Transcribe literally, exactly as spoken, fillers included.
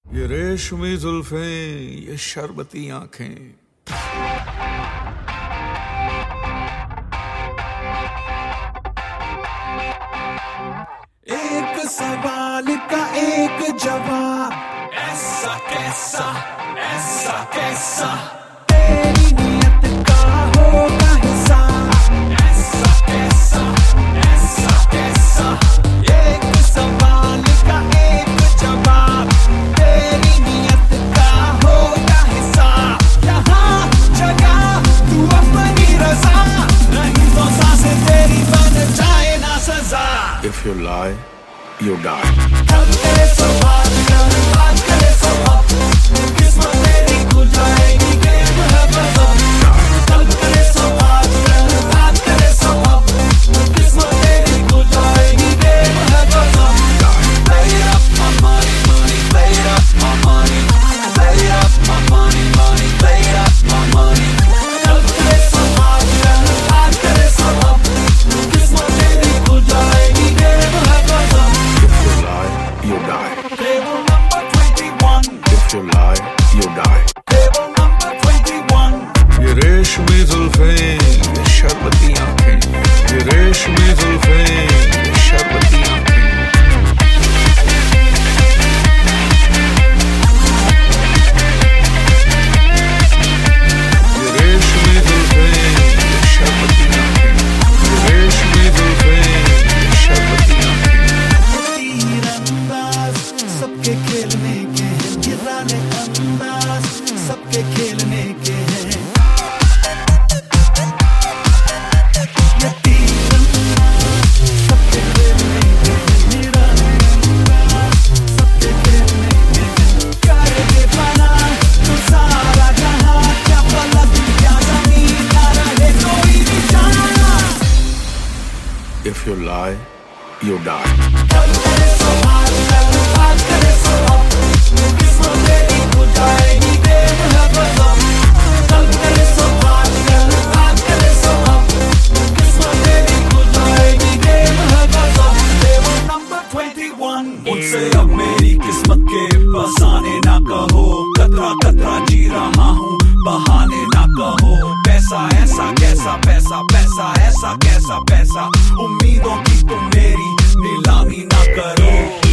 ये रेशमी जुल्फें, ये शरबती आंखें, एक सवाल का एक जवाब, ऐसा कैसा, ऐसा कैसा, तेरी नियत का होगा हिसाब, ऐसा कैसा, ऐसा कैसा, एक सवाल का एक जवाब, तेरी नियत का होगा हिसाब, यहाँ जगह तू अपनी रज़ा, नहीं तो सांसें तेरी बन जाए ना सजा। If you lie, you die. कल तेरे सवाल कर, बात करे सब, किस्मत तेरी खुल जाएगी, गेम है बदल। कल तेरे सवाल कर, बात करे सब, किस्मत तेरी खुल जाएगी, गेम है बदल। Play it up my money, money, play it up my money, play it up my money, money, play it up my money। कल तेरे सवाल कर, बात करे सब, किस्मत तेरी खुल जाएगी, गेम है बदल। If you lie, you die. Table number twenty-one. If you lie, you die. Table number twenty-one. ये रेशमी जुल्फें, ये शरबती आंखें, ये रेशमी जुल्फें, ये शरबती आंखें, ये रेशमी जुल्फें, ये शरबती आंखें, ये रेशमी जुल्फें, ये शरबती आंखें। तीरंदाज सबके खेलने के हैं, ये राने अंदाज सबके खेलने के हैं। ये तीरंदाज सबके खेलने के हैं, ये राने अंदाज सबके खेलने के हैं। करके बना तू सारा जहां, क्या पलक क्या ज़मीन ना रहे कोई निशान। If you lie, you die. कल तेरे सवाल कर, बात करे सब, किस्मत तेरी खुल जाएगी, गेम है बदल। कल तेरे सवाल कर, बात करे सब, किस्मत तेरी खुल जाएगी, गेम है बदल। Table number twenty-one। मुझसे अब मेरी किस्मत के फसाने ना कहो, कतरा कतरा जी रहा हूँ, बहाने ना कहो। पैसा ऐसा कैसा पैसा, पैसा ऐसा कैसा पैसा, उम्मीदों की तुम मेरी नीलामी ना करो।